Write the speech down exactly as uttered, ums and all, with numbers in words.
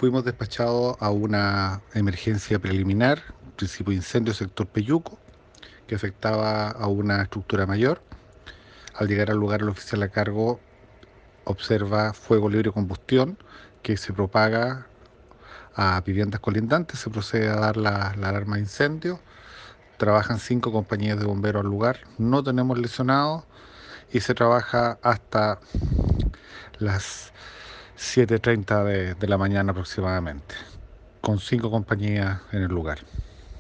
fuimos despachados a una emergencia preliminar, principio de incendio sector Peyuco, que afectaba a una estructura mayor. Al llegar al lugar, el oficial a cargo observa fuego libre de combustión que se propaga a viviendas colindantes. Se procede a dar la, la alarma de incendio. Trabajan cinco compañías de bomberos al lugar. No tenemos lesionados y se trabaja hasta las siete y treinta de, de la mañana aproximadamente, con cinco compañías en el lugar.